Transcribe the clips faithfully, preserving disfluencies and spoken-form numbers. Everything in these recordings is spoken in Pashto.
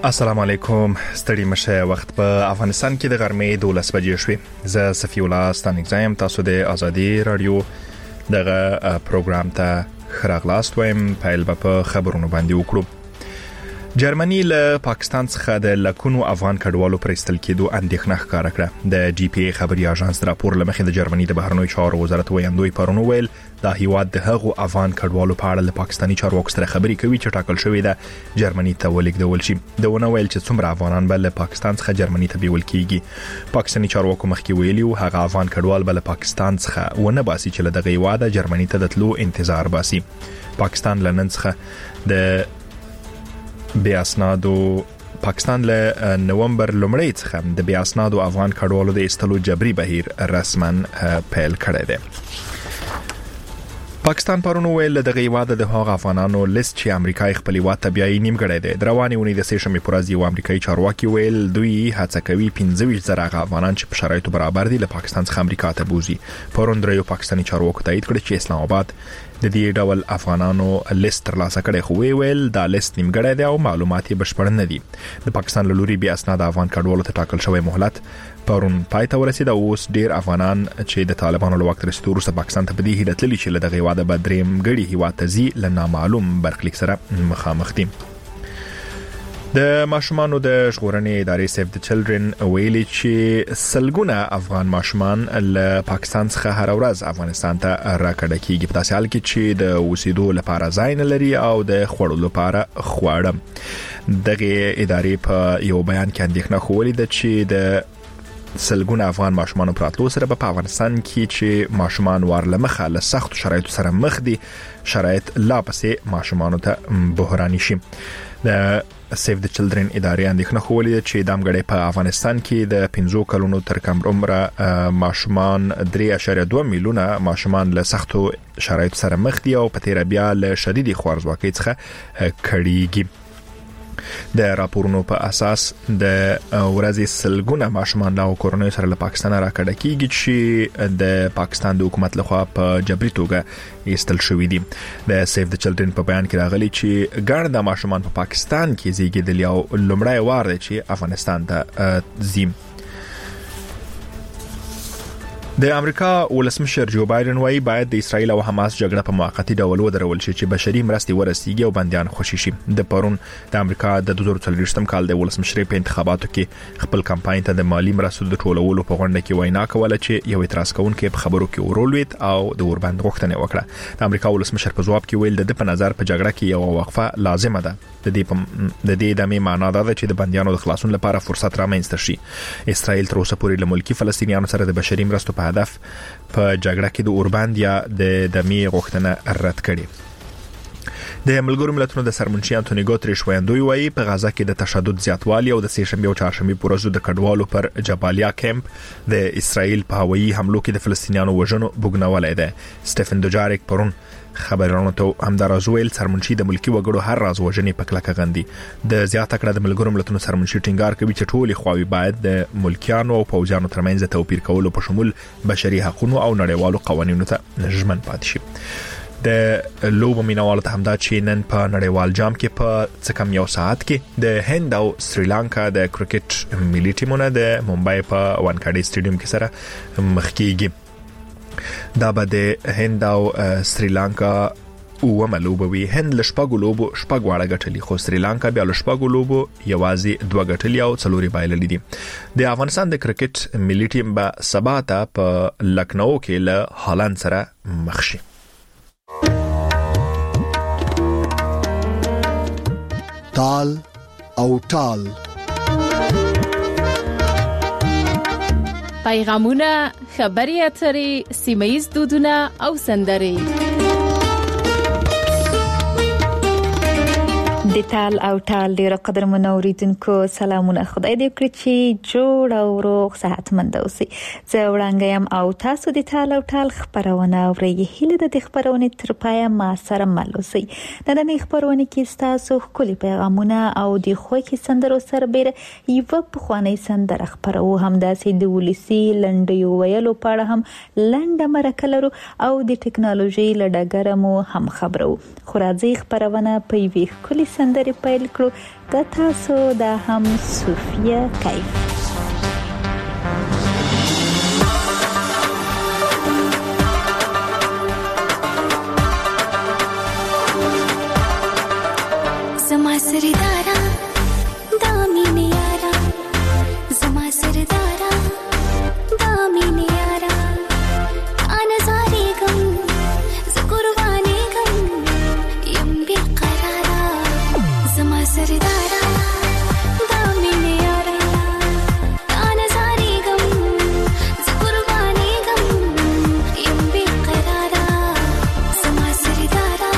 السلام علیکم. ستړي مشه. وخت په افغانستان کې د غرمې دولس بجې شوې. زه صفی الله ستانګزایم. تاسو د ازادي رادیو دغه پروګرام ته خراغلاست وایم. پیل په خبرونو باندې وکړو. جرمني له پاکستان څخه د لکونو افغان کډوالو پر استل کېدو اندېښنه ښکاره کړه. د جی پی ای خبري اژانس راپور لمخې د جرمني د بهرنیو چارو وزارت ویاندوی پرون ویل دا هیواد د هغو افغان کډوالو په اړه له پاکستاني چارواکو سره خبرې کوي چې ټاکل شوې ده جرمني ته ولېږدول شي. د ونه ویل چې څومره افغانان به له پاکستان څخه جرمني ته بیول کیږي. پاکستاني چارواکو مخکې ویلي و هغه افغان کډوال به له پاکستان څخه ونه باسي چې له دغه هیواده جرمني ته د تلو انتظار باسي. پاکستان لنن څخه د بیا اسنادو پاکستان له نومبر لومړی څخه د بیا اسنادو افغان کډوالو د استلو جبري بهیر رسما پیل کړی دی. پاکستان پرون ویل دغه هیواده د هغو افغانانو لیست چې امریکای خپل هیواد ته بیاي نیمګړی دی. دروانې ونی د سیشمې پرازي او امریکایي چارواکي ویل دوی هڅه کوي پنځه ویشت زره افغانان چې په شرایطو برابر دي له پاکستان څخه امریکا ته بوزي. پرون دریو پاکستاني چارواکو تایید کړ چې اسلام آباد د دې ډول افغانانو لیست ترلاسه کړي. خو ویل دا لیست نیمګړی دی او معلومات یې بشپړ نه دي. د پاکستان له لوري بیا اسناد افغان کډوالو ته ټاکل شوی مهلت پرون پای ته ورسید. اوس ډیر افغانان چې د طالبانو له وخت رسیدو وروسته پاکستان ته په دې هیله تللي چې له دغه هیواده به درېیم ګړي هیواد ته ځي له نامعلوم برخلیک سره مخامخ دي. د ماشومانو د ژغورنې ادارې سیف د چلډرن ویلي چې سلګونه افغان ماشومان له پاکستان څخه هر ورځ افغانستان ته راکړه کیږي په داسې حال کې چې د اوسېدو لپاره ځای نه لري او د خوړلو لپاره خواړه. دغه ادارې په یو بیان کې اندېښنه خولې ده چې د سلګونه افغان ماشومان پراتلو سره په افغانستان کې چې ماشومان ورلمخه له سخت شرایطو سره مخ دي شرایط لا پسې ماشومان ته بحراني شي. د سیف د چلډرن ادارې اندېښنه خولې چې دامګړې په افغانستان کې د پنځو کلونو تر کم عمره ماشومان درې اعشاریه دوه میلیونه ماشومان له سختو شرایطو سره مخ دي او په تیر بیا له شدید خوارځواکۍ څخه کړيږي. د راپورونو په اساس د ورځې سلګونه ماشومان له کورونو سره له پاکستان راکړه کیږي چې د پاکستان د حکومت لخوا په جبري توګه ایستل شوې دي. د سیف د چلډرن په بیان کې راغلي چې ګڼ د ماشومان په پاکستان کې زیږیدل او لومړی وار دی چې افغانستان ته ځي. د امریکا ولسمشر جو بایدن وايي باید د اسرایل او حماس جګړه په موقتی ډول ودرول شي چې بشري مرستې ورسیږي او بنديان خوشي شي. د پرون د امریکا د دوه زره څلوېښتم کال د ولسمشر په انتخاباتو کې خپل کمپاین ته د مالی مرستو د ټولولو په غونډه کې وینا کوله چې یو اعتراض کوونکی په خبرو کې ورولوید او د وربند غوښتنه وکړه. د امریکا ولسمشر په جواب کې ویل د په نظر په جګړه کې یو وقفه لازمه ده. د دې د دې د می معنا ده چې د بنديانو د خلاصون لپاره فرصت رامنځته شي. اسرائیل تر اوسه پورې له ملکی فلسطینیانو سره د بشري مرستو په هدف په جګړه کې د اوربند یا د دمي غوښتنه رد کړي. د ملګرو ملتونو د سرمنشي انټونی ګوتریش ویاندوی وايي په غزا کې د تشدد زیاتوالی او د سهشنبه او چهارشنبه پر ورځو د کډوالو پر جبالیا کیمپ د اسرائیل په هوایي حملو کې د فلسطینیانو وژنو بوګنولای ده. سټيفن دوجاریک پرون خبرونو ته همدارز ویل سرمنشي د ملکی وګړو هر راز وژنې په کلکه غندي. د زیاته کړه د ملګرو ملتونو سرمنشي ټینګار کوي چې ټولې خواوې باید د ملکیانو او پوځیانو ترمنځ توپیر کولو په شمول بشري حقوقو او نړیوالو قوانینو ته ژمن پاتې شي. د لوبو مینوالو ته همدا چې نن په نړیوال جام کې په څه کم یو ساعت کې د هند او سریلانکا د کرکټ ملي ټیمونه د ممبئی په وانکاډي سټیډیم کې سره مخ کیږي. دا به د هند او سریلانکا او ملوبوي. هند له شپږو لوبو شپږ واړه ګټلي خو سریلانکا بیا له شپږو لوبو یوازې دوه ګټلي او څلوري بایللې دي. د افغانستان د کرکټ ملي ټیم به سبا ته په لکنو کې له هالند سره مخ شي. تال او ټال پیغامونه، خبري اترې، سیمه‌ییز دودونه او سندرې. د تال او ټال ډیره قدر منوریدونکو سلامونه. خدای دې وکړي چې جوړ او روغ صحتمند اوسئ. زه وړاندې يم او تاسو د تال او ټال خبرونه اورئ. هیله د خبرونه تر پایه ما سره مل اوسئ. د نن خبرونه کې تاسو خولي پیغامونه او د خوږی سندرو سره بیره یو په خواني سندره خبرو هم داسې د ولسی لنډیو ویلو پاړه هم لنډه مرکه لرو او د ټکنالوژي لډګره مو هم خبرو. خو راځي خبرونه په وی خولي سندره سندري پیل کړو. د تاسو د هم صوفیا کیف. زما سردارا دامین یارا زما سردارا دامین یارا انزاری غم زقربانی غم یم بیقرارا زما سردارا دامین یارا انزاری غم زقربانی غم یم بیقرارا زما سردارا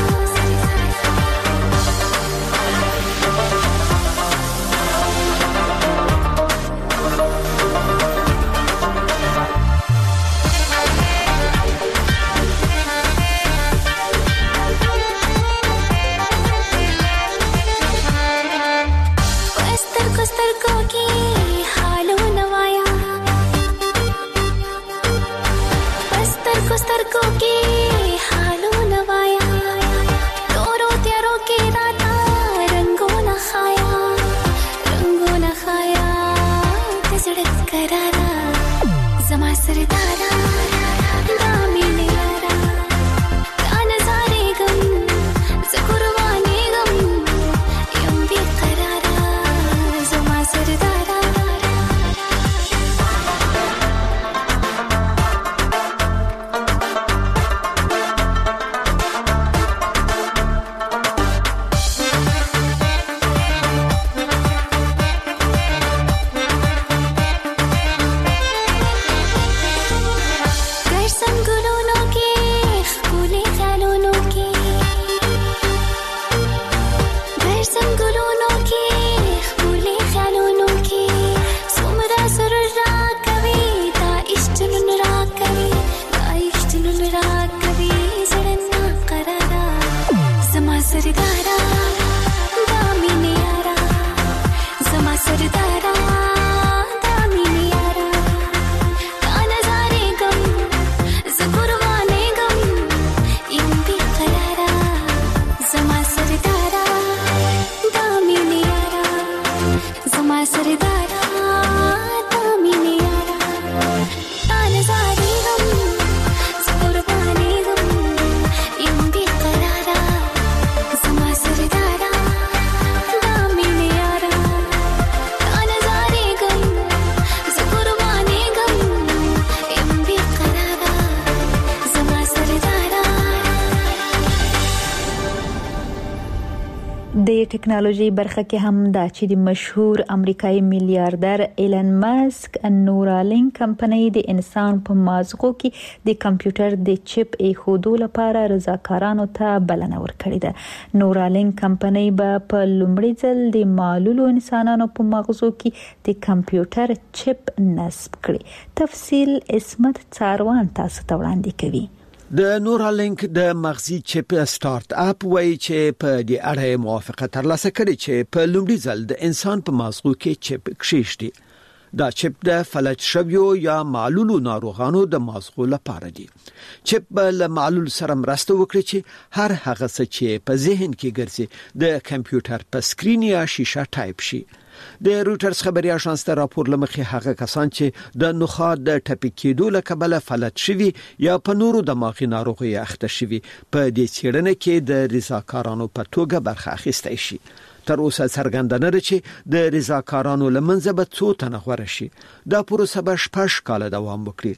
د ټکنالوژي برخه کې هم دا چې د مشهور امریکایي میلیاردر ایلن ماسک نورالینک کمپنۍ د انسان په مازغو کې د کمپیوټر د چپ ایښودو لپاره رضاکارانو ته بلنه ورکړې ده. نورالینک کمپنۍ به په لومړي ځل د معلولو انسانانو په مغزو کې د کمپیوټر چپ نصب کړي. تفصیل اسمت څاروان تاسو ته وړاندې کوي. د نورالینک د مغزي چپ سٹارټ اپ وای چې په دې اړه موافقه ترلاسه کړې چې په لومړي ځل د انسان په مغزو کې چپ کښیږي. دا چپ د فلج شویو یا معلولو ناروغانو د مغزو لپاره دی. چپ به له معلول سره مرسته وکړي چې هر هغه څه چې په ذهن کې ګرځي د کمپیوټر په سکرین یا شیشه ټایپ شي. د روټرز خبري اژانس ته راپور لمخې هغه کسان چې د نخاع د ټپي کېدو له کبله فلج شوي یا په نورو دماغي ناروغي اخته شوي په دې څېړنه کې د رضاکارانو په توګه برخه اخیستای شي. تر اوسه څرګنده نه چې د رضاکارانو لمنځه به څو تنه غوړه شي. دا پروسه به شپږ کاله دوام وکړي.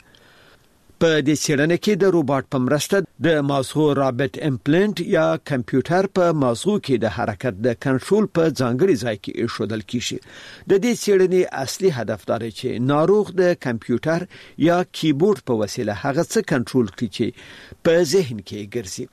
په دې څېړنه کې د روباټ په مرسته د مازغو رابط امپلانت یا کمپیوټر په مازغو کې د حرکت د کنټرول په ځانګړي ځای کې ایښودل کیږي. د دې څېړنې اصلي هدف دا دی چې ناروغ د کمپیوټر یا کیبورډ په وسیله هغه څه کنټرول کړي چې په ذهن کې ګرځي.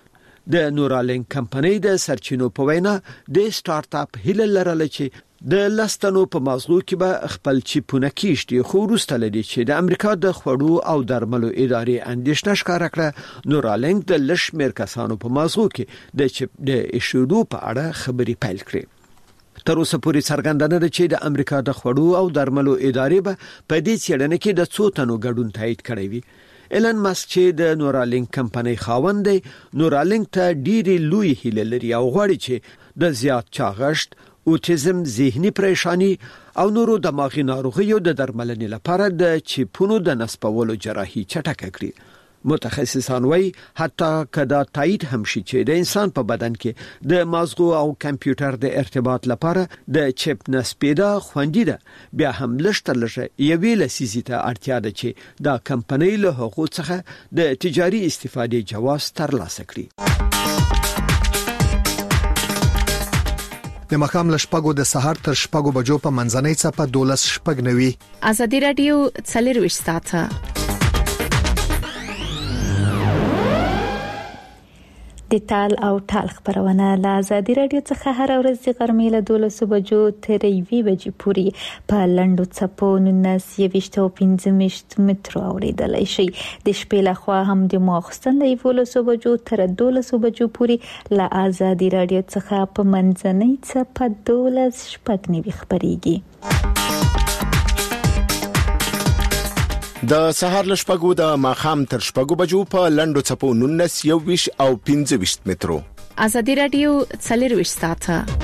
د نورالینک کمپنۍ د سرچینو په وینا د سٹارټ اپ هیله لرله چې د لستنو په مازغو کې به خپل چیپونه کیشتي. خو وروسته لدی چې د امریکا د خوړو او درملو ادارې اندیشنه ښکاره کړه نورالینک د لشمیر کسانو په مازغو کې د چپ د ایشودو په اړه خبري پیل کړې. تر اوسه پورې څرګنده ده چې د امریکا د خوړو او درملو ادارې به په دې څېړنه کې د څو تنو ګډون تایید کړی وي. ایلن ماسک چې د نورالینک کمپنۍ خاوند دی نورالینک ته ډېری لوی هیله لري او غواړي چې د زیات چاغښت، اوټیزم، ذهني پریشانی او نورو دماغي ناروغیو د درملنې لپاره د چیپونو د نصبولو جراحي چټکه کړي. متخصصان وایي حتی کدا تایید هم شي چې د انسان په بدن کې د مازغو او کمپیوټر د ارتباط لپاره د چپ نصبیدا خوندي ده، بیا هم لشتر لشه یوې لسیزې ته اړتیا ده چې دا کمپنۍ له حقوق څخه د تجاري استفادې جواز ترلاسه کړي. د مخام لشپګو د سحر تر شپګو بجو په منځنۍ چپه دولس شپګ نوي. ازادي رادیو څلور وشت ساعته د تال او ټال خبرونه له ازادي رادیو څخه هر ورځ د غرمې له دولس بجو تر یوې بجې پورې په لنډو څپو نولس یویشت او پنځه مترو اوریدلای شي. د شپې له خوا هم د ماخستن له یولس بجو تر دولس بجو پورې له ازادي رادیو څخه په منځنۍ څپه دولس شپږ نوي خبريږي. د سهار لشپګو د ماخام تر شپګو بجو په لندو چپو نولس یویش او پنځه ویشت مترو. ازادي رادیو څلور وشت ساعته.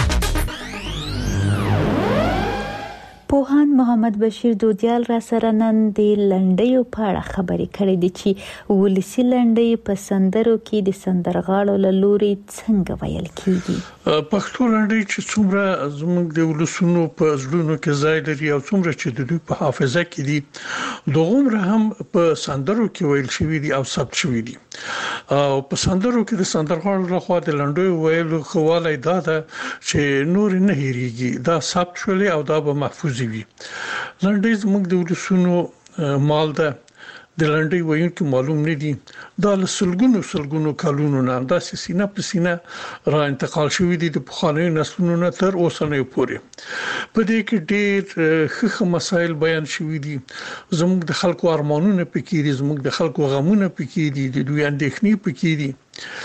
پوهان محمد بشیر دودیال را سره نن د لنډیو په اړه خبرې کړې دي چې ولسی لنډۍ په سندرو کې د سندرغاړو له لوري څنګه ویل کیږي. پښتو لنډۍ چې څومره زموږ د ولسونو په زړونو کې ځای لري او څومره چې د دوی په حافظه کې دي، دغومره هم په سندرو کې ویل شوی دي او ثبت شوی دي. او په سندرو کې د سندرغاړو لخوا د لنډیو ویلو خواله دا ده چې نور نه هېریږي، دا ثبت شول او دا به محفوظ وي. لنډۍ زموږ د ولسونو مال ده. د لنډۍ ویونکو معلوم نه دي، دا له سلګونو سلګونو کلونو نه دا سینه په سینه را انتقال شوی دي د پخوانیو نسلونو نه تر اوسنیو پورې. په دې کې ډېر ښه مسایل بیان شوی دي. زموږ د خلکو ارمانونه پکې دي، زموږ د خلکو غمونه پکې دي، د دوی اندېښنې پکې دي.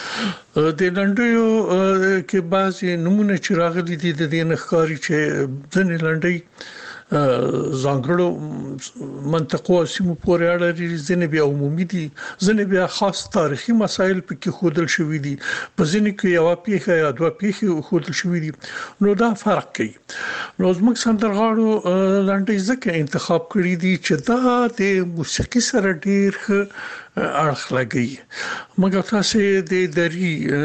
د لنډیو کې بعضي نمونه چې راغلي دي د دې نه ښکاري چې ځینې لنډۍ ځانګړو منطقو سیمو پورې اړه لري، ځینې بیا عمومي دي، ځینې بیا خاص تاریخي مسایل پکې ښودل شوي دي، په ځینې کې یو پیښه یا دوه پیښې ښودل شوي دي. نو دا فرق کوي. نو زموږ سندرغاړو لنډۍ ځکه انتخاب کړي دي چې دا د موسیقي سره ډېر ښه اړخ لګي. مګر تاسو د دری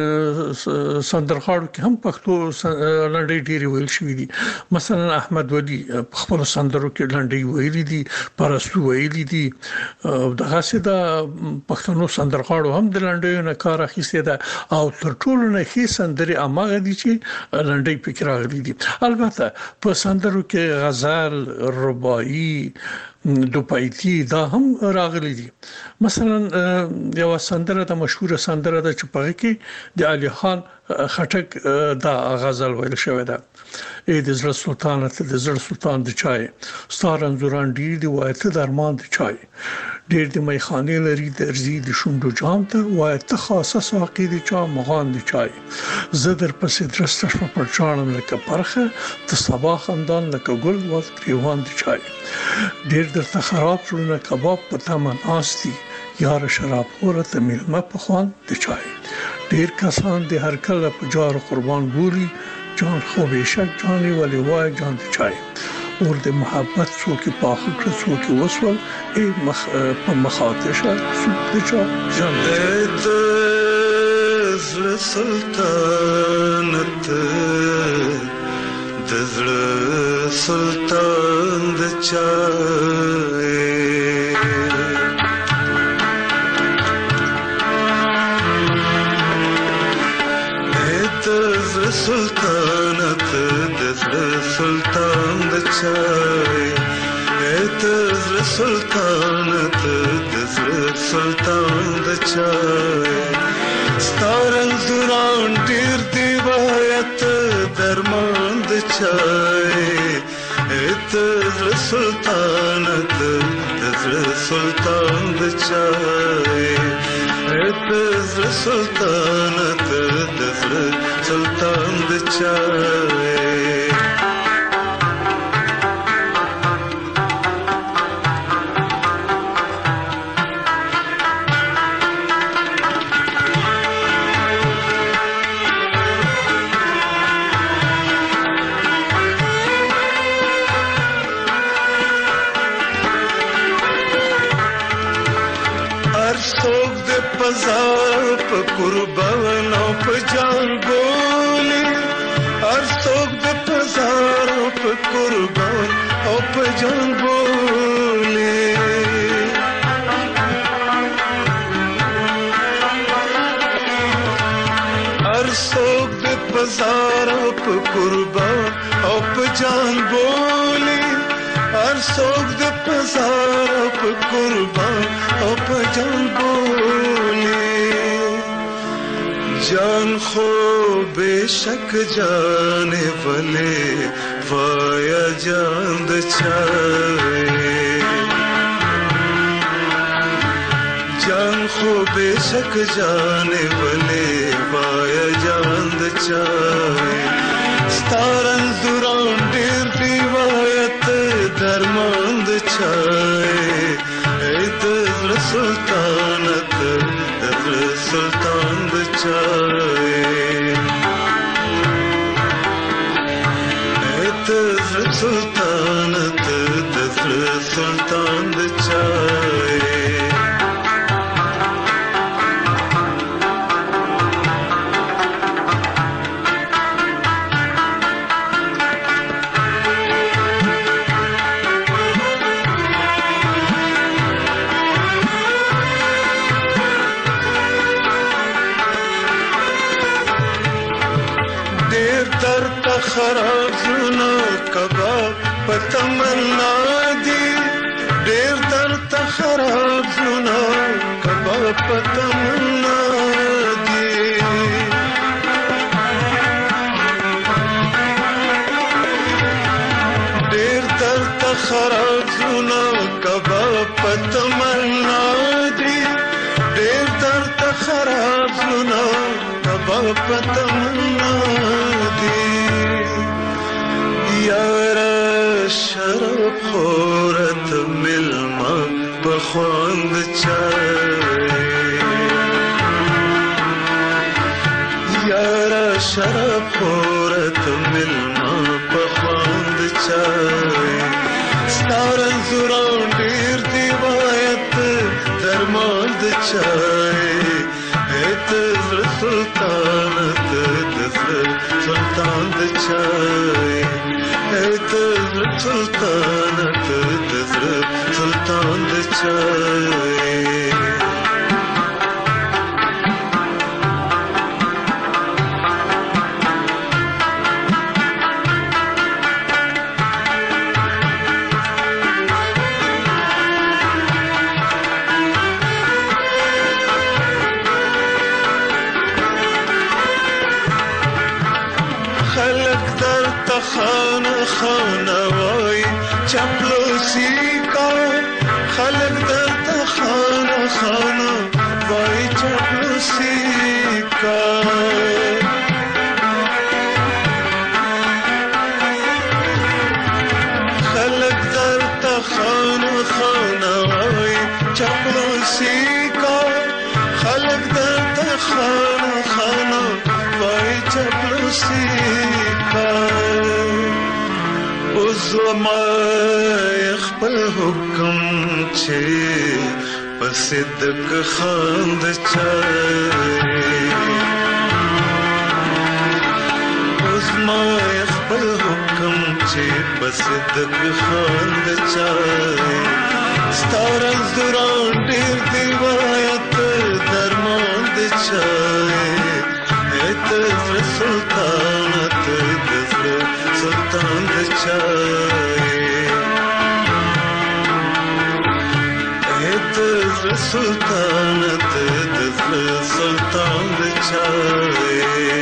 سندرغاړو کې هم پښتو لنډۍ ډېری ویل شوې دي. مثلا احمد ولی په خپل سندرو کې لنډۍ ویلي دي، پرستو ویلي دي. دغه څه د پښتنو سندرغاړو هم د لنډیو نه کار اخیستی ده او تر ټولو نه ښې سندرې هغه دي چې لنډۍ پکې راغلي دي. البته په سندرو کې غزل، رباعي، دوپایتی دا هم راغلي دي. مثلا یو سندره د مشهور سندره د چپاغي کې د علي خان خټک دا غزل ویل شوی ده. اې د زړه سلطان ته د زړه سلطان د چای ستار انزوران ډیر دی وای ته درمان د چای ډیر د میخانه لري درځي د شوندو جام ته وای ته خاصه ساقي د چا مغان د چای زدر پسې درسته شپ پر چانم لکه پرخه ته صباح خندان لکه ګل واز گریوان د چای ډیر درته خراب شونه کباب په تمن آستی یار شراب خوره ته ملمه په خوان د چای ډیر کسان د هر کله په جار قربان ګوري جان خو بشک جانی ولی وای جان د چای اور د محبت څوک په اخر کې څوک وسول ای مخ په مخاطشه څوک د چا جان د زړه سلطنت د زړه سلطان د چای سلطانت دزر سلطان د چای دزر سلطانت دزر سلطان د چای ستارن دوران ډیر دی وایت درمان د چای دزر سلطانت دزر سلطان د چای دزر سلطانت دزر سلطان د چای ارسوک د پزار په قربان او په جان بولی ارسوک د پزار په قربان او په جان بولی ارسوک د پزار په قربان او په جان بولی ارسوک د پزار په قربان او په جان بولی جان خو بشک جان ولې وایا جان د چای جان خو بشک جان ولې وایا جان د چای ستارن زوران ډیر روایت درمان د چای اې د سلطنت د سلطان د چای اې د سلطنت د سلطان د چای خراب زونه کباب پتمنا دی ډیر درته خراب زونه کباب پتمنا دی ډیر درته خراب زونه کباب پتمنا دی ډیر درته خراب زونه کباب پتمنا دی یارا شراب خورت ملما بخواند چای یارا شراب خورت ملما بخواند چای ستارن زوران دیر دیوایت درمان د چای ایت سلطانت دزر سلطان د چای ایت سلطانت دزر سلطان د چای خانه خانه وای چپلوسی کا خلق درته خانه خانه وای چپلوسی کا خلق درته خانه خانه وای چپلوسی کا خلق درته خانه خانه وای چپلوسی کا زما خپل حکم چې پسدک خاند چای زما خپل حکم چې پسدک خاند چای ستارن زوران ډیر دیوایت درمان د چای ایت سلطانت دزر سلطان د چای ایت سلطانت دزر سلطان د چای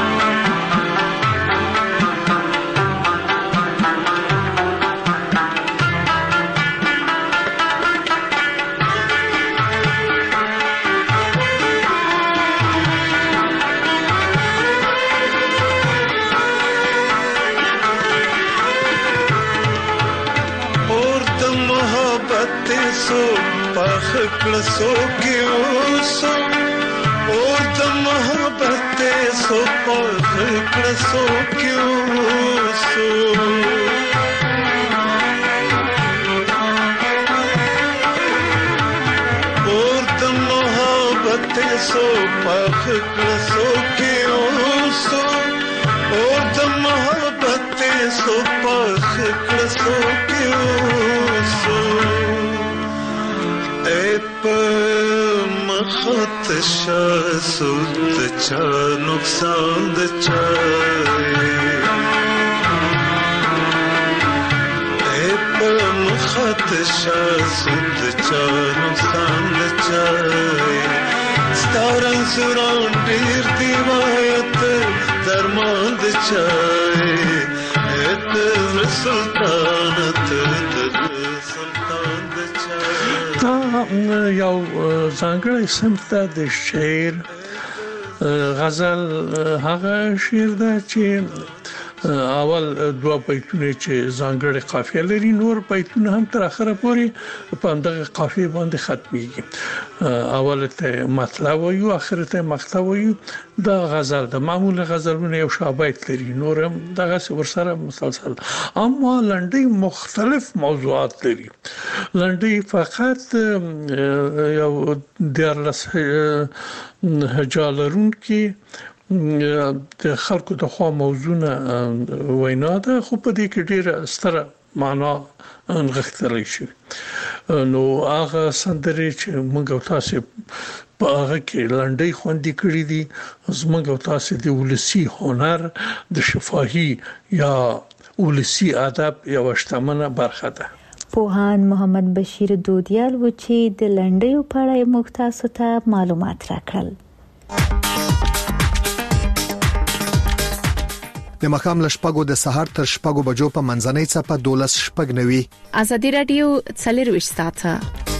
सो पख क्लसो क्यों और द मोहब्बत सो पख क्लसो क्यों सो और द محبت سو پخ کړسو کې اوسو اور د محبت سو پخ کړسو کې اوسو اے په مخت شاسو د چا نقصان د چا خط شاسود چانو سان چای ستارن سوران ډیر دیوایت درمان د چای ات سلطانت سلطان د چای دا یو ځانګړی صنف د شعر غزل هغه شعر ده چې اول دوه بیتونه چې ځانګړي قافیه لري نور بیتونه هم تر اخره پورې په همدغه قافیه باندې ختميږي اول ته مطلب وایو اخر ته مقطع وایو دا غزل د معمول غزلونه یو شابه لري نور هم دغه ورسره مسلسل اما لنډي مختلف موضوعات لري لنډي فقط یو درلس هجالرون کې د خلکو د خوا موضوعونه وینا ده خو په دې کې ډیره ستره معنا انغښتل شي نو هغه سندري چې موږ تاسو په هغه کې لنډي خوندې کړې دي زموږ تاسو د ولسی هنر د شفاهي یا ولسی ادب یو شتمنه برخه ده پوهان محمد بشیر دودیال و چې د لنډي په اړه موږ تاسو ته معلومات راکړل د مخام لشپګو د سحر تر شپګو بجو په منځنۍ چپه دولس شپګ نوي ازادي رادیو څلرويش ساعته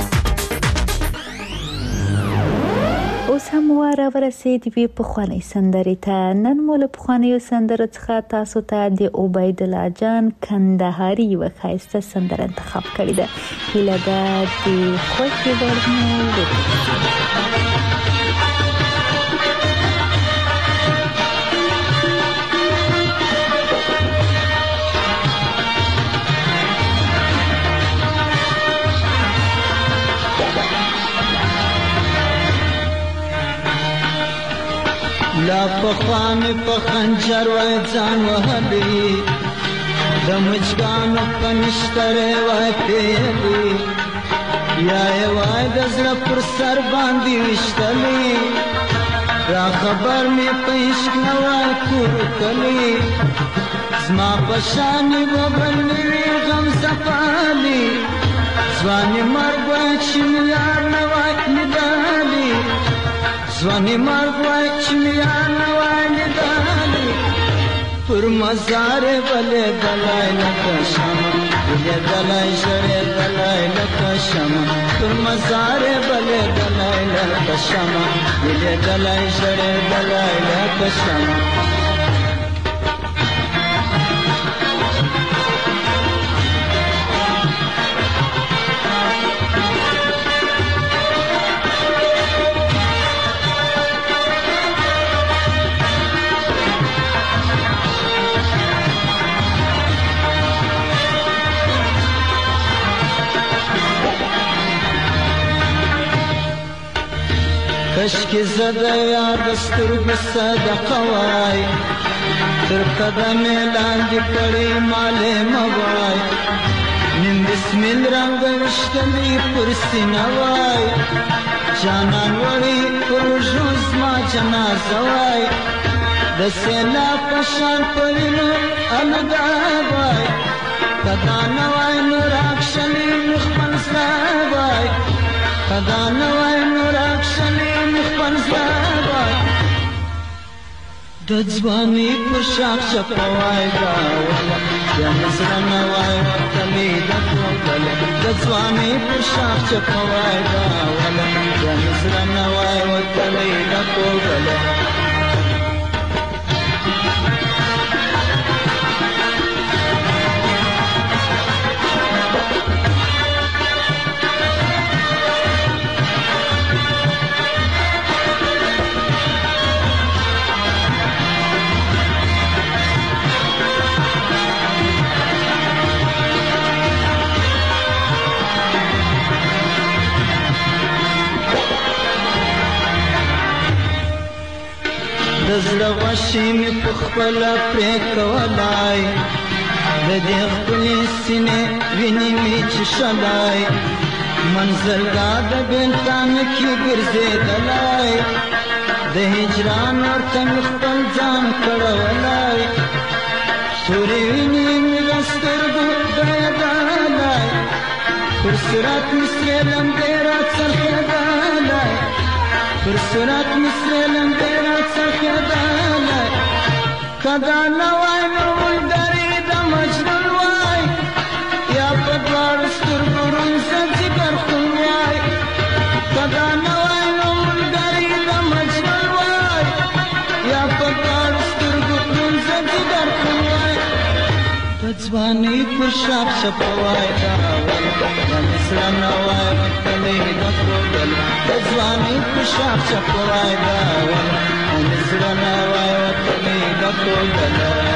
اوس هم واره ورسید وی په خواني سندري ته نن مول په خواني سندره څخه تاسو ته د عبید الله جان کندهاري وخایسته سندره انتخاب کړی ده هله د خوشي ورنه لا پخوان په خنجر وای ځان وهلي د مچګان په نشتره وای پیلي یا وای د زړه پر سر باندې وشتلي را خبر می پېښ نه وای کور کلی زما بشانی وبلني غم زفالي ځواني مرګ چې یار نه وای ندالي ځواني مرګ وای چې یار نه وای ندالي پر مزار بلې دلای لکه شمع بلې دلای شړې دلای لکه شمع پر مزار بلې دلای لکه شمع بلې دلای شړې دلای لکه شمع کشکی زده یاد سترګ صدقه وای تر قدم لاندې کړي مالې موای نن بسمل رنگ وشتلی پر سینه وای جانان وړي پر جوز ما جنازه وای د سیلا پشان پرینو الګا وای کدا نه وای نور اکشلی مخمن وای کدا نه وای نور اکشلی پنځوای د ځواني په شاخ چپوای دا ولا د نصر نوای وکمې د کوکل د ځواني په شاخ چپوای دا ولا د نصر نوای وکمې د کوکل زړه غوښې مې په خپله پرې کولای د دې خپلې سینې وینې مې څښلای منزل دا د بېلتان کې ګرځېدلی د هجران ورته مې خپل ځان کړولی تورې وینې مې له سترګو بهېدلی پر صراط مې سرې لمبې راڅرخېدلی پر صراط مې سرې لمبې راڅرخېدلی که دا نه وای نو ملګري د مجنون وای یا په دواړو سترګو ړوند زنځیګر خون وای که دا نه وای نو ملګري د مجنون وای یا په دواړو سترګو ړوند زنځیګر خون وای د ځوانۍ پر شاپ شپه وای دا ول د مصره نه وای وتلی د کوګل د ځوانۍ پر شاپ شپه وای دا ول د مصره نه وای وتلی د کوګل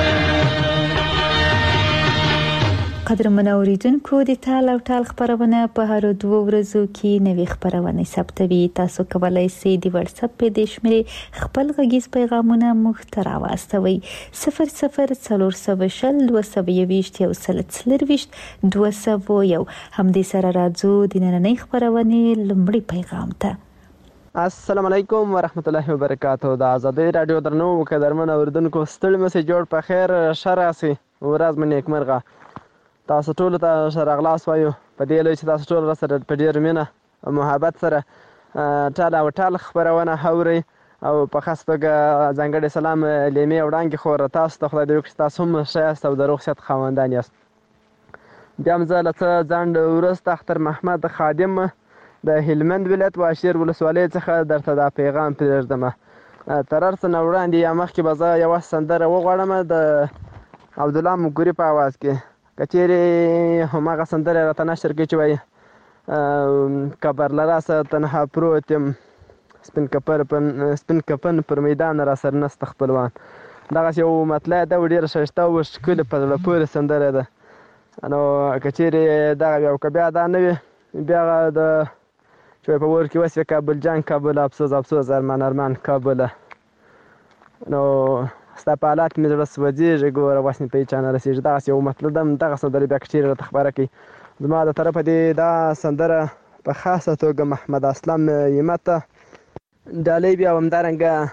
قدرمن اوریدونکو د تال او ټال خبرونه په هر دوه ورځو کې نوې خبرونه ثبتوي. تاسو کولای شئ د واتس اپ په د شمیرې خپل غږیز پیغامونه مخ ته راوستوي صفر صفر څلور سوه شل دوه سوه یوویشت یو سل څلرویشت دوه سوه یو. همدې سره راځو د نننۍ خبرونې لومړی پیغام ته. السلام علیکم ورحمت الله وبرکاتہ. د ازادۍ رادیو درنو قدرمن اوریدونکو ستړي مې جوړ په خیر شراسي ورځ مې نیکمرغه. تاسو ټول ته شرغلاس وایو په دې لوي چې تاسو ټول سره په ډیر مینه او محبت سره ټاله او ټال خبرونه اورئ او په خاص توګه ځانګړی سلام لیمې وړاندې خور تاسو ته خدای دې وکړي تاسو هم ښه یاست او د روغ صحت خاوندان یاست. بیا هم زه له څه ځنډ وروسته اختر محمد خادم د هلمند ولایت واشیر ولسوالۍ څخه درته دا پیغام پرېږدم. تر هر څه نه وړاندې یا مخکې به زه یوه سندره وغواړم د عبدالله مګوري په آواز کې که چیرې هماغه سندره راته نشر کړي چې وایي کبر له راسه تنها پروت یم سپین کفن پر میدان را سر نسته خپلوان. دغسې یو مطلع ده او ډېره ښایسته او ښکلې په زړه پورې سندره ده. نو که چیرې دغه وي او که بیا دا نه وي بیا د چې په اور کې وسوې کابل جان کابل افسوس افسوس ارمان ارمان کابله. نو ستا په حالات مې زړه سوځېږي ګوره وس مې په هېچا نه رسېږي. دغسې یو مطلب ده دغه سندرې بیا که چیرې راته خپاره کړي. زما د طرفه دې دا سندره په خاصه توګه محمد اسلام همت ته ډالۍ بیا همدارنګه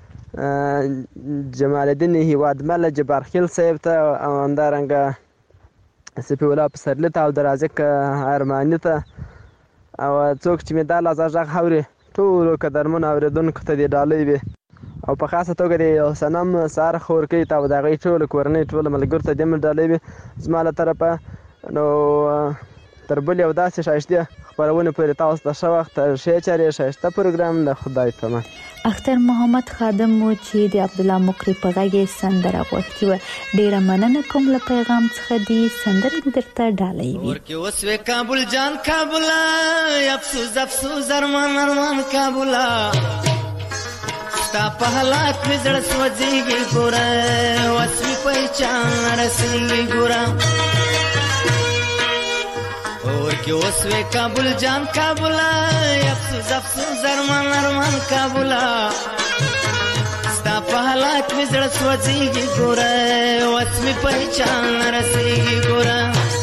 جمال الدین هیوادمل جبارخیل صاحب ته او همدارنګه سپي الله پسرلي ته او د رازق ارماني ته او څوک چې مې دا لازه غږ اوري ټولو قدرمنو اورېدونکو ته دې ډالۍ وي او په خاصه توګه د صنم سهار خورکۍ ته او د هغې ټولو کورنۍ ټولو ملګرو ته دې هم ډالۍ وي زما له طرفه. نو تر بل یو داسې ښایستې خپرونې پورې تاسو ته ښه وخت ښې چارې ښایسته پروګرام د خدای په امان. اختر محمد خادم و چې د عبدالله مقری په غږ یې سندره غوښتې وه. ډېره مننه کوم له پیغام څخه دې سندره دې درته ډالۍ وي. ورکې وسوې کابل جان کابله افسوس افسوس ارمان ارمان کابله ستا په حالات مې زړه سوځېږي ګوره وس مې په هېچا نه رسېږي ګوره. ورکې وسوې کابل جان کابله افسوس افسوس ارمان ارمان کابله ستا په حالات مې زړه سوځېږي ګوره وس مې په هېچا نه رسېږي ګوره.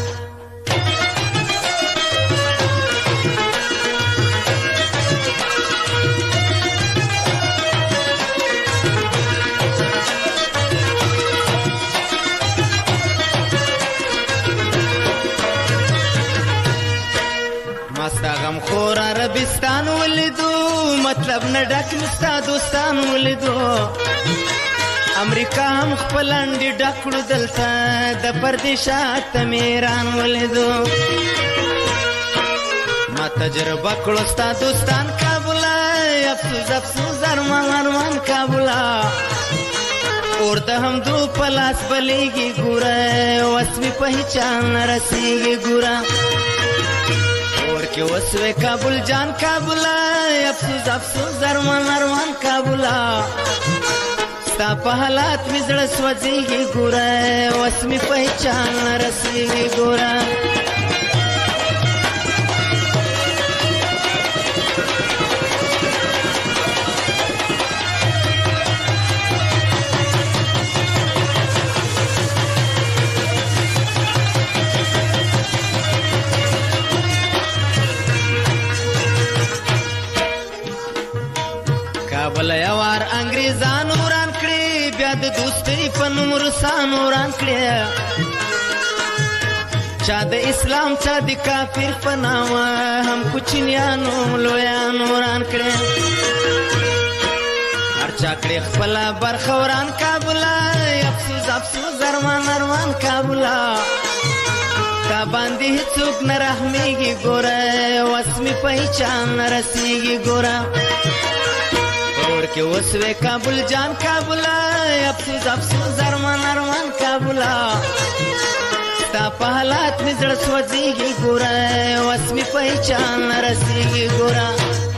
ستا غم خور عربستان ولیدو مطلب نه ډک مې ستا دوستان ولیدو امریکا هم خپل انډې ډک کړو دلته د پردیشات میران ولیدو ما تجربه کړو ستا دوستان کابله افسوس افسوس ارمان ارمان کابله اور د همدو په لاس بلیږي ګوره وس مې په هېچا نه رسېږي ګوره. ورکې وسوې کابل جان کابله افسوس افسوس ارمان ارمان کابله ستا په حالات مې زړه سوځېږي ګوره وس مې په هېچا نه رسېږي ګوره. ولایوار انګریزانو وران کړی بیا د دوستۍ په نوم روسانو وران کړی چا د اسلام چا د کافر په نامه هم کوچنیانو لویانو وران کړی هر چا کړی خپله برخه وران کابله افسوس افسوس ارمان ارمان کابله تا باندې هیڅوک نه رحمیږي ګوره وس مې په هیچا نه رسیږي ګوره اور کې وسوې کابل جان کابله افسوس افسوس ارمان ارمان کابله تا په حالات مې زړه سوځېږي ګوره وس مې په هیچا نه رسیږي ګوره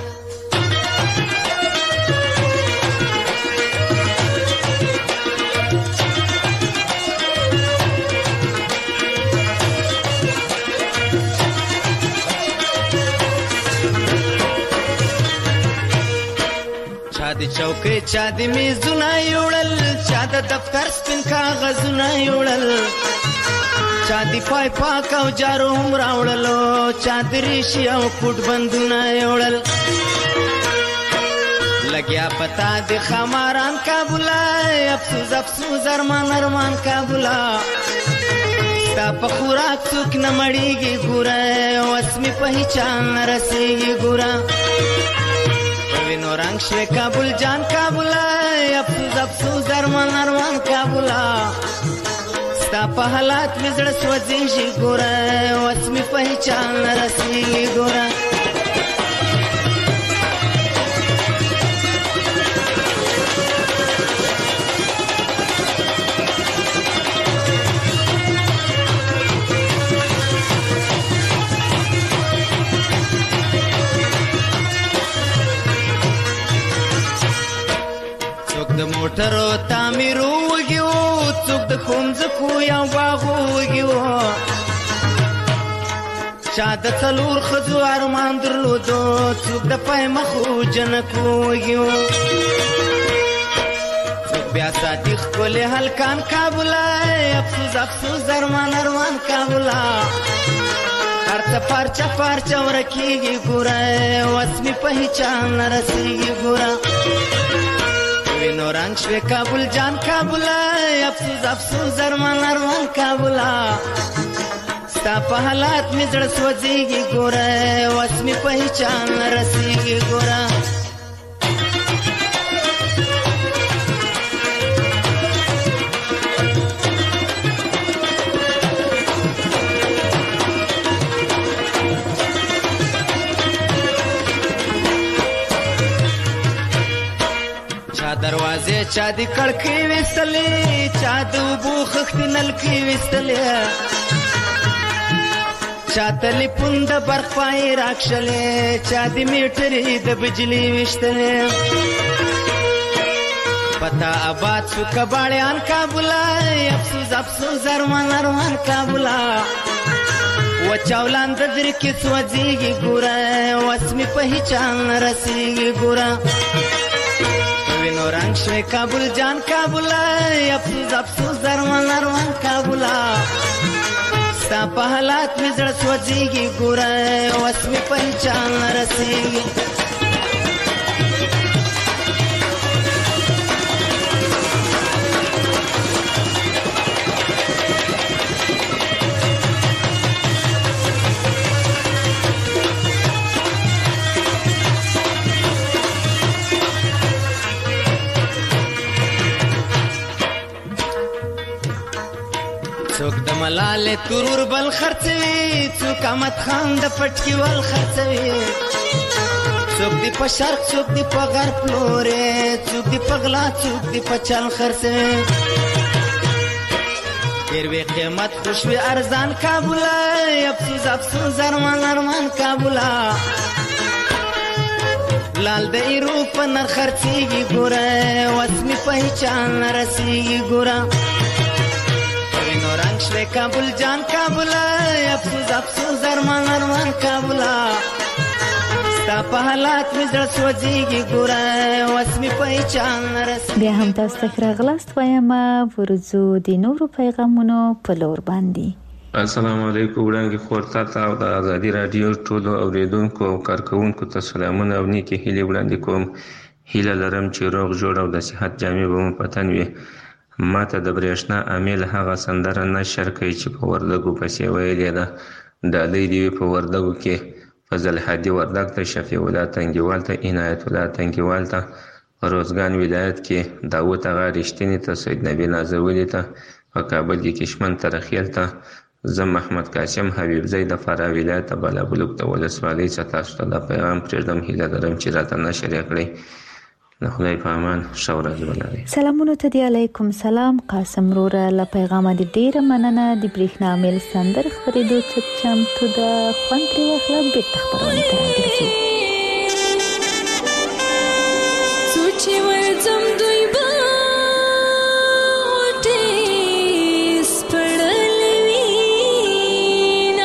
چا د چوکۍ چا د میزونه یوړل چا د دفتر سپین کاغذونه یوړل چا د پای پاک او جارو هم راوړلو چا د ریشي او پټ بندونه یوړل لګیا پتا د خماران کابله افسوس افسوس ارمان ارمان کابله ستا په خوراک څوک نه مړېږي ګوره وس مې په هیچا نه رسېږي ګوره وینو رنګ شوې کابل جان کابله افسوس افسوس ارمان ارمان کابله ستا په حالات مې زړه سوځېږي ګوره وس مې په هیچا نه رسېږي ګوره د موټرو تعمیرو وږي وو څوک د ښوونځکو یا باغو وږي وو چا د څلور ښځو ارمان درلودو څوک د پای مخو جنکو وږي وو څوک بیا ساتي ښکلې هلکان کابله افسوس افسوس ارمان ارمان کابله هر څه پارچه پارچه ورکېږي ګوره وس مې په هیچا نه رسېږي ګوره وینو رنګ شوې کابل جان کابله افسوس افسوس ارمان ارمان کابله ستا په حالات مې زړه سوځېږي ګوره وس مې په هیچا نه رسېږي ګوره دروازې چا د کړکۍ ویستلې چا د اوبو خښتې نلکۍ ویستلې چا تلیفون د برق پای راکښلې چا د میټرې د بجلي ویشتلې پتا آباد شو کباړیان کابله افسوس افسوس ارمان ارمان کابله وچاولان د زړه کې سوځېږي ګوره وس مې په هیچا نه رسېږي ګوره وینو رنګ شوې کابل جان کابله افسوس افسوس ارمان ارمان کابله ستا په حالات مې زړه سوځېږي ګوره وس مې په هیچا نه رسېږي څوک د ملالې ترور بل خرڅوي څوک احمد خان د پټکي ول خرڅوي څوک دی په شرق څوک دی په غرب پلورې څوک دی په غلا څوک دی په چل خرڅوي ډېر وی قیمت خوشوي ارزان کابله افسوس افسوس ارمان ارمان کابله لال د ایرو په نر خرڅېږي ګوره وس مې په هیچا نه رسېږي ګوره رنگ شوې کابل جان کابله افسوس افسوس ارمان ارمان کابله ستا په حالات مې زړه سوځېږي ګوره وس مې په هیچا نه رسېږي بیا هم تاسو ته ښه راغلاست وایم ورځو د نورو پیغامونو په لور باندې السلام علیکم وړاندې خورتا ته او د ازادي رادیو ټولو اوریدونکو او کارکونکو ته سلامونه او نیکی هیلې وړاندې کوم هیله لرم چې روغ جوړ او د صحت جامې به مو په تن وي. ماته د برېښنا امیل هغه سندره نشر کوي چې په وردګو پسې ویلې ده. ډالۍ دې وي په وردګو کې، فضل هادي وردګ ته، شفیع الله تنګیوال ته، عنایت الله تنګیوال ته، روزګان ولایت کې داوود اغا رښتینی ته، سید نبی نازولی ته، په کابل کې کشمن ترخیل ته، زه محمد قاسم حبیبزی د فراه ولایت ته بالابلوک د ولسوالۍ څخه تاسو ته دا پیغام پرېږدم. هیله لرم چې راته نشر یې کړئ. د خدای په امان، ښه ورځ ولرئ. سلامونه ته دی. علیکم سلام قاسم وروره، له پیغامه دې ډېره مننه. د برېښنا میل سندر خپرېدو ته چمتو ده، خوند ترې واخله، بېرته خپرونې ته راګرځو. څو چې ورځم دوی به غوټې سپړلې وینه،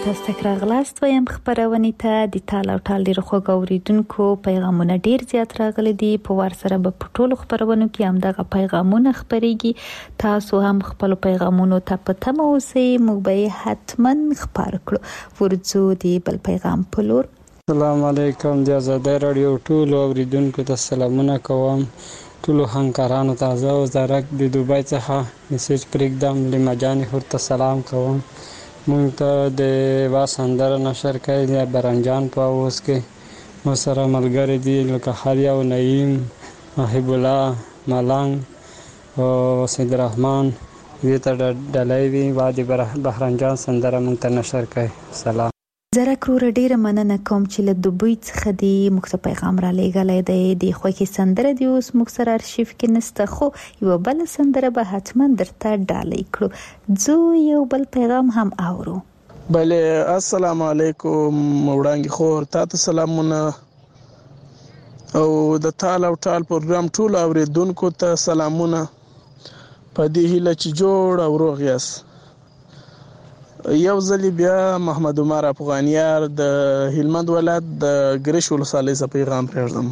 تاسو ته راغلاست وایم خبرونه ته د ټال او ټال ډیر خو غوریدونکو پیغامونه ډیر زیات راغلي دي په ور سره په ټولو خبرونو کې هم دغه پیغامونه خبريږي تاسو هم خپل پیغامونو ته پته مو سي موږ به حتمن خبر کړو ورځو دی بل پیغام په لور. السلام علیکم د آزادۍ رادیو ټولو اوریدونکو ته سلامونه کوم ټولو همکارانو ته زه او زرک د دوبۍ څخه میسج پرېږدم لما جان ورته سلام کوم. مونږ ته د واسندره نشر کوي د برنجان په اوس کې مو سره ملګری دي لکه خالیا او نعیم محب الله ملنګ او سید الرحمن دې ته ډلای وی وادي بهرنجان سندره مونږ ته نشر کوي. سلام. زره کرور ډیره مننه کوم چې له دوبۍ څخه دی موږ ته پیغام را لېږلی دی د خو کې سندره دی اوس موږ سره ارشیف کې نسته خو یو بل سندره به حتما درته ډالۍ کړو. زه یو بل پیغام هم اورو. بله السلام علیکم وړاندې خور تاسو سلامونه او د ټال او ټال پروګرام ټول اوریدونکو ته سلامونه په دې هیله چې جوړ او روغ یاست. یو ځل بیا محمد عمر افغانیار د هلمند ولایت د ګریش ولسوالۍ څخه پیغام پرېږدم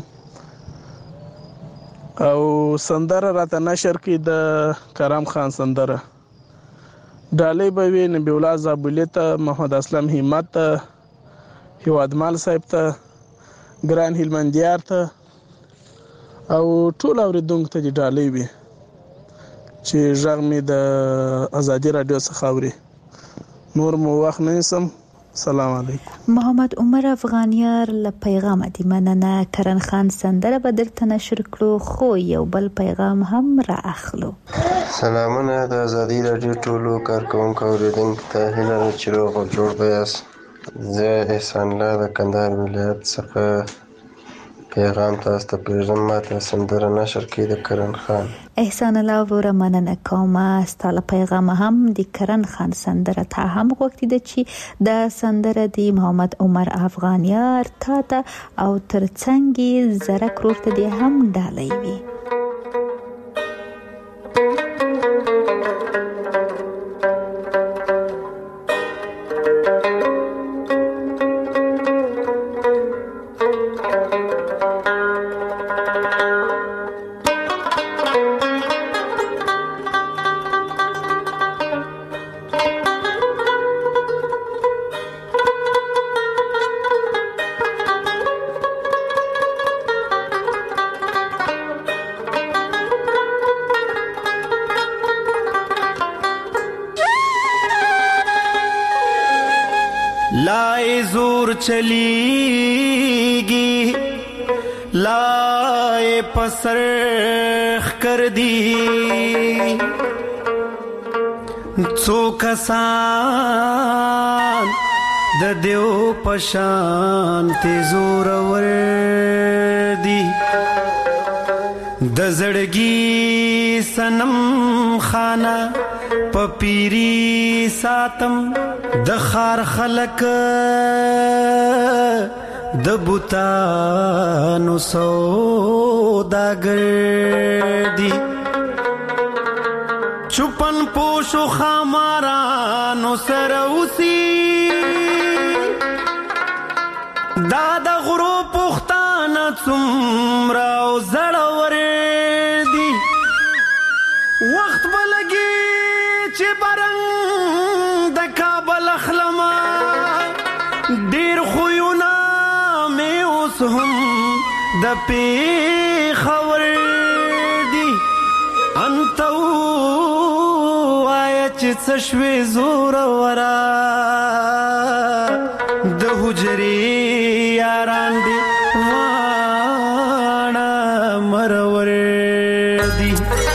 او سندره راته نشر کړي د کرم خان سندره ډالۍ به وي نبی الله زابلي ته محمد اسلم همت ته هیوادمال صاحب ته ګران هلمندیار ته او ټول اوریدونکو ته ډالۍ وي چې ژغ مې د آزادۍ رادیو څخه اوري. نور مو وخت نسم. سلام علیکم. محمد عمر افغانیار له پیغام دی مننه. کرن خان سندره به درته نشر کړو خو یو بل پیغام هم را اخلو. سلامونه د آزادۍ رادیو ټولو کارکونکو اوریدونکو ته هیله ده چې روغ او جوړ به یاست. زه احسان الله د کندهار ولایت څخه پیغام تاسو ته پرېږدم. ماته سندره نشر کړي د کرن خان. احسان الله وره مننه کوم. ستاسو پیغام هم د کرن خان سندره ته هم وخت دی چې د سندره دی محمد عمر افغانیار تا ته او ترڅنګ زره کرور ته دی هم ډالۍ وي. لائے زور چلیگی لائے پسرخ کر دی څو کسان د دیو پشان ته زور ور دی د زړګي سنم خانه پپیری ساتم د خار خلق د بوتانو سوداګر دی چوپن پوشو خامارانو سره اوسي دا د غرو پختانه څومره او زړور دی وخت بلګي چې برنګ د کابل اخلما ډیر خوونه مې اوس هم د پیښور دی انت وای چې څه شوي زور ورا د حجرې یاران دی وانا مرور دی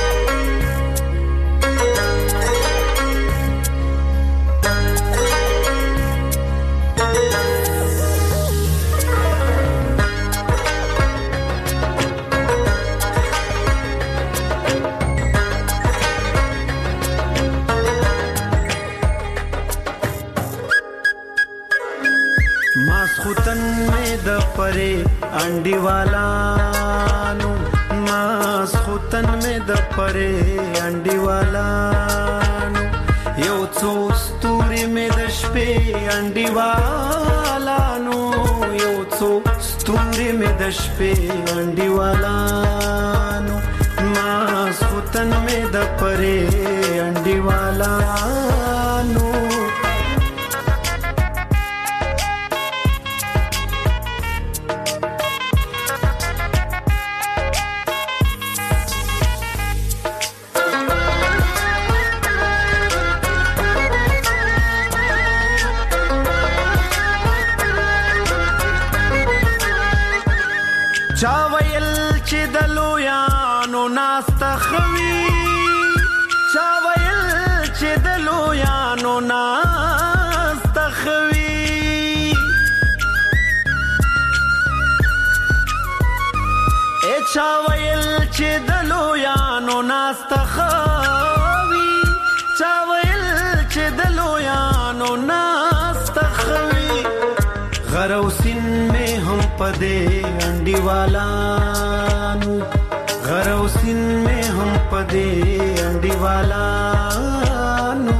परे अंडी वालानु मास खुतन में द परे अंडी वालानु یو څو ستوري مې د شپې انډیوالانو یو څو ستوري مې د شپې انډیوالانو ماسختن مې د پرې انډیوالانو چا ویل چې د لویانو ناسته خوي چا ویل چې د لویانو ناسته خوي ا چا ویل چې د لویانو ناسته خوي چا ویل چې د لویانو ناسته خوي غروسین میں ہم پدے انڈیوالانو غروسین میں ہم پدے انڈیوالانو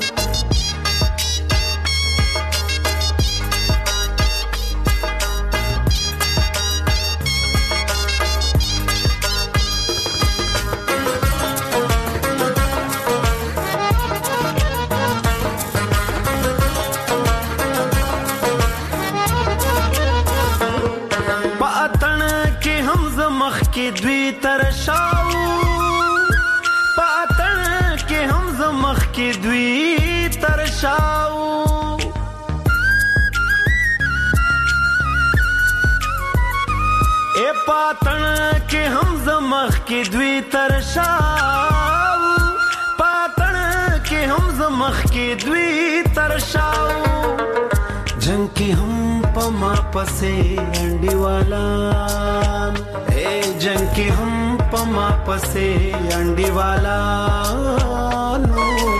کې دوی ترشاو پاتن کې هم زمخ کې دوی ترشاو اے پاتن کې هم زمخ کې دوی ترشاو پاتن کې هم زمخ کې دوی ترشاو جنگ کې هم پما پسې انډیوالان جنگ کی ہم پما پسے انڈیوالانو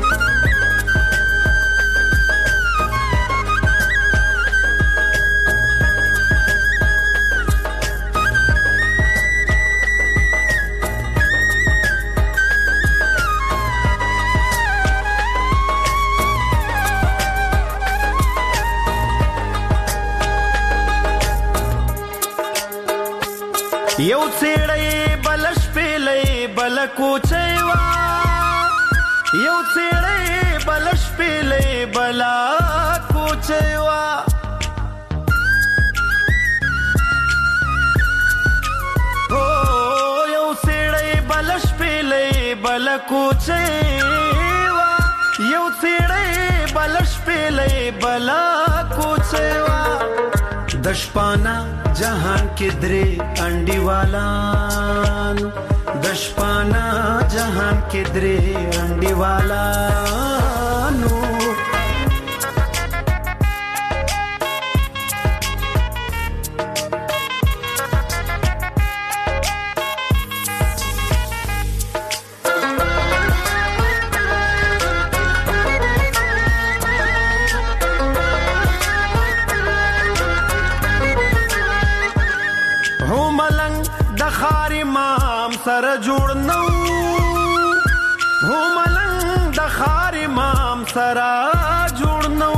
یو څېړې بلش پیلې بل کوچېوا یو څېړې بلش پیلې بل کوچېوا او یو څېړې بلش پیلې بل کوچېوا یو څېړې بلش پیلې بل کوچېوا دشپانا جهان کې درې انډیوالانو دشپانا جهان کې درې انډیوالانو سره جوړ نو هو ملنګ د خار امام سره جوړ نو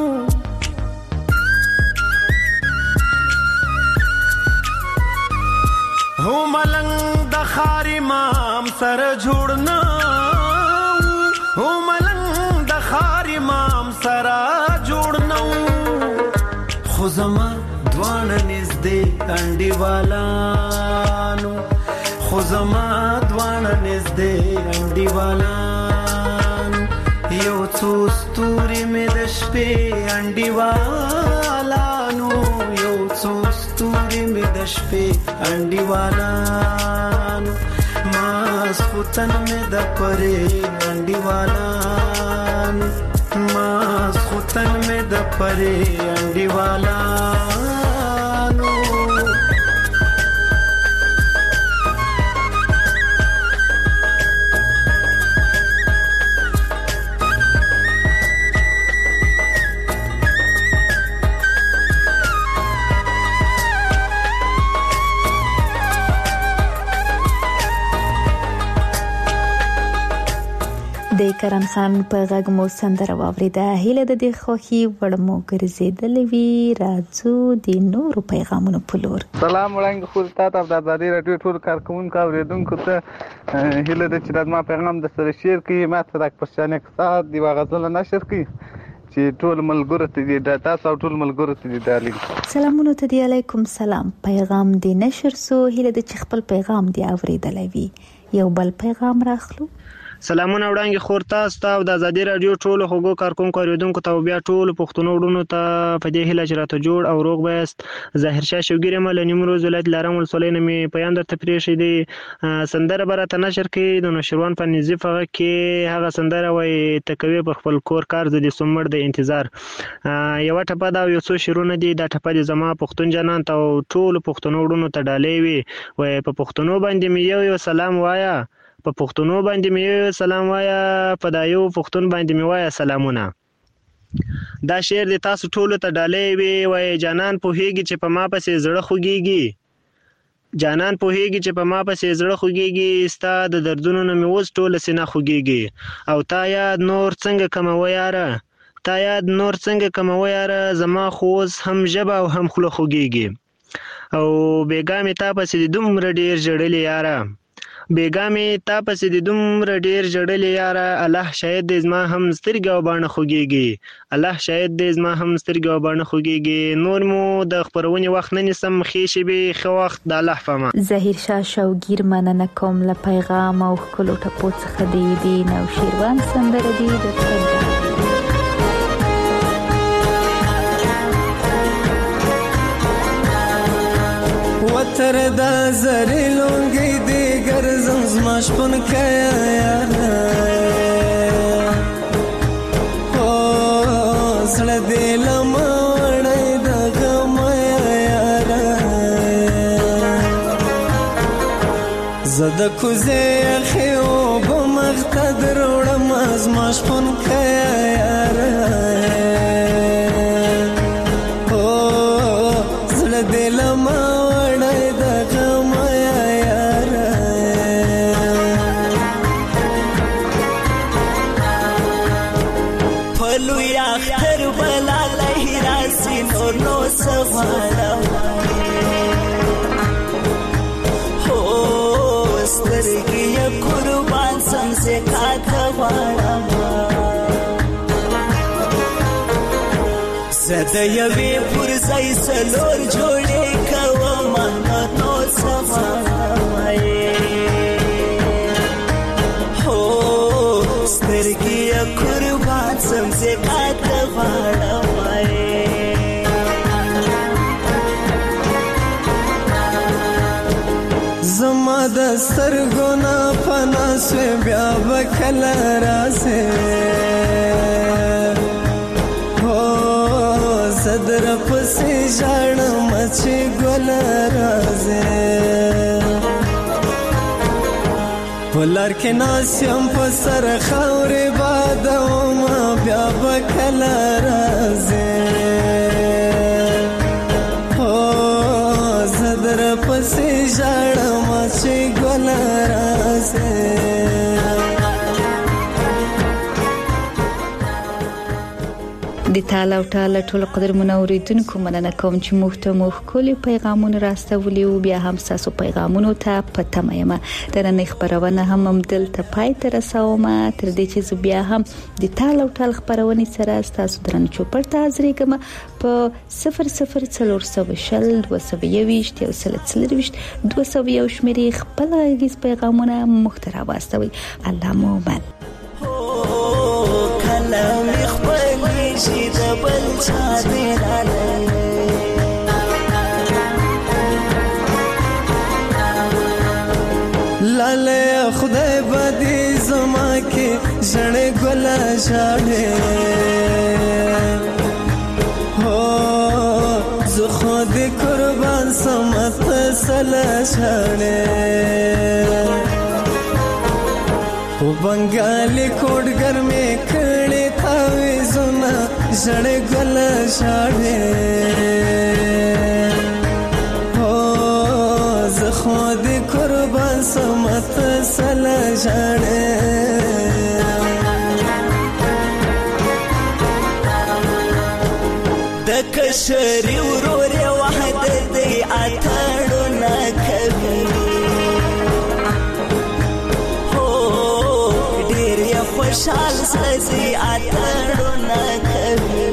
هو ملنګ د خار امام سره جوړ نو هو ملنګ د خار امام سره جوړ نو خو زما دوانه نږدې انډیوالانو خو زما دوانه نږدې انډیوالان یو څو ستوري مې د شپې انډیوالانو یو څو ستوري مې د شپې انډیوالانو ماسختن مې د پرې انډیوالانو ماسختن مې د پرې انډیوالانو د کرن خان په غږ مو سندره واوریده. هیله د دې خوخي وړمو ګرځیدلې وی راځو د نورو پیغامونو په لور. سلام وړاندې خو تاسو د آزادي رادیو ټول کارکونکو اوریدونکو ته هیله د چې د ما پیغام د سره شیر کړئ. ما ته د پښتنې اقتصاد دی غزل نشر کړئ چې ټول ملګرو ته دې د تاسو ټول ملګرو ته دې دالي. سلامونه ته دی علیکم سلام. پیغام دی نشر سو هیله د چې خپل پیغام دی اوریدلې وی. یو بل پیغام راخلو. سلامونه وړاندې خور تاسو ته د آزادي رادیو ټول خوګو کارکونکو اوریدونکو ته بیا ټول پښتون وډونو ته په دې هیله چې راته جوړ او روغ بیاست. ظاهر شاه شوګیر مل نیمروز ولایت لارم ولسوالۍ مې پیام درته پریښی دی. سندره برته نشر کې د نشروان په نظیف هغه کې هغه سندره وای تکوي پر خپل کور کار د سمړ د انتظار. یو ټپه دا یو څو شیرونه دي د ټپه د زما پښتون جنان ته ټول پښتون وډونو ته ډالې وي وای په پښتونو باندې مې یو یو سلام وایا په پښتونو باندې مې سلام وایا په دایو پښتون باندې مې وایا سلامونه. دا شعر د تاسو ټولو ته ډالې وي وای جانان پوهیږي چې په ما پسې زړه خوږیږي جانان پوهیږي چې په ما پسې زړه خوږیږي ستا د دردونو نه مې اوس ټوله سینه خوږیږي او تا یاد نور څنګه کموي یاره تا یاد نور څنګه کموي یاره زما خو اوس هم ژبه او هم خوله خوږیږي او بیګا مې تا پسې د دومره ډېر ژړلې یاره بیګا مې تا پسې د دومره ډېر ژړلې یاره الله شاید دې زما هم سترګې او باڼه خوږیږي الله شاید دې زما هم سترګې او باڼه خوږیږي. نور مو د خپرونې وخت نه نیسم ښې شېبې ښه وخت د الله په امان. ظاهر شاه شوګیر مننه کوم له پیغام او ښکلو ټپو څخه دی دی نو شیروان سندره دی د خدای وتر دا زری لونگی دیگر زمزما شپن کیا یارا او سڑ دیل موڑی دا غمیا یارا زد کوزی اخیو بمختد روڑم ازما شپن کیا یارا او سڑ دیل موڑی زد یوی پرزای سلور جوړې کوم نو سمای هو سترګې قربان سم زکات غواړم زما د سترګو پنا سو بیا وکړه راسه صدر پسې ژړم چې ګل راځي پلار کې ناسم په سر خاورې بادوم بیا بکل راځي او صدر پسې ژړم چې ګل راځي. د تعالی او تعالی ټول قدر منوریدونکو مننه کوم چې موږ مو خولي پیغامونه راستولي او بیا هم تاسو پیغامونو ته پته مېما د نن خبرونه هم هم دل ته پای تر رسومه تر دې چې بیا هم د تعالی او تعالی خبرونه سره تاسو درن چوپړ ته حاضرېږم په صفر صفر څلور سوه شل دوه سوه یوویشت یو سل څلرویشت دوه سوه یو شمېرې خپل غږیز پیغامونه محترم واستوي. الله مو من کلام خپل شي د بل چا دی لاله خدای بدی زما کې ژړې ګل ژړې هو زه خود قربان سمت سلا ژړې او بنگالی کوډګر مې کړې تاوي زما ژړې ګل ژړې او زه خود قربان سمت سلا ژړې د کشري ورور وحدت دی اتړونه کوي هو ډېر یې خوشحال سړی اتړونه کوي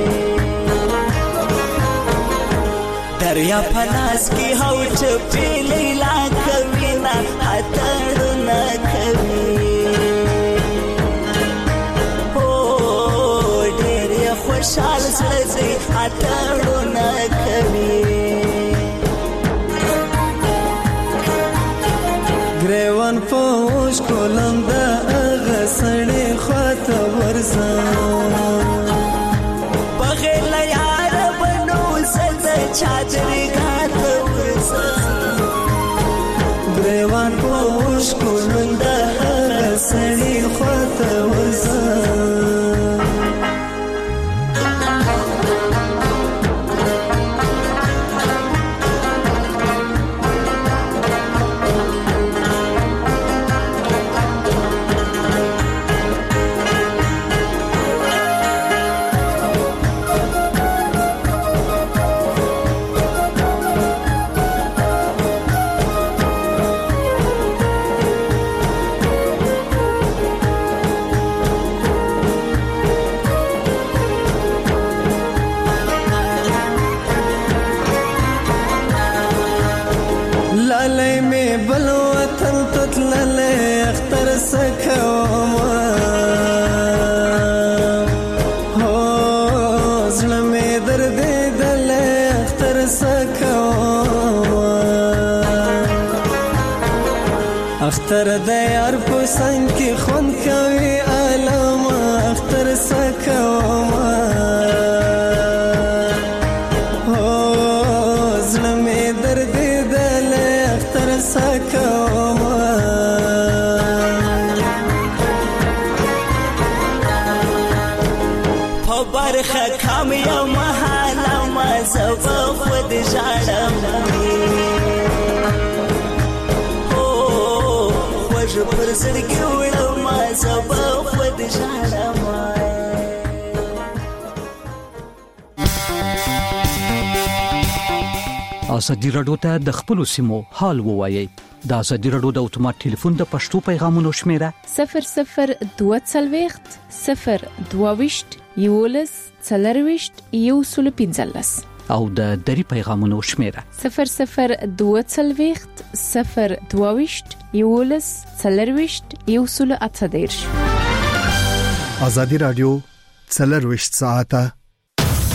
دریا پلاس کی هو چپی لیلا کوي نا اتړونه کوي خوشحال سړی اتړونه کوي ګریوان پوش کولم د هغه سړی خواته ورځم بغیر له یاره به نو زه د چادرې ګاته ورځم ګریوان پوش کولم د هغه سړی خواته ورځم لالی می بل وطن تتللی اختر سکوما هو زړه می دردېدلی اختر سکوما اختر د یار په څنګ کې خوند کوي علامه اختر سکوما برخه کام یو محاله ما زبا خود جاړم او خوږ پر زړګي وړم ما زبا خود جاړم ازادي راډیو ته د خپل سیمو حال ووایي د ازادي راډیو د اتومات ټلیفون د پښتو پیغامونو شمیره صفر صفر دوه څلوېښت صفر دوه ویشت یولس څلرويشت یو سل پنځلس او د دری پیغامونو شمیره صفر صفر دوه څلوېښت صفر دوه ویشت یولس څلرويشت یو سل اته دیرش ازادي راډیو څلرويشت ساعته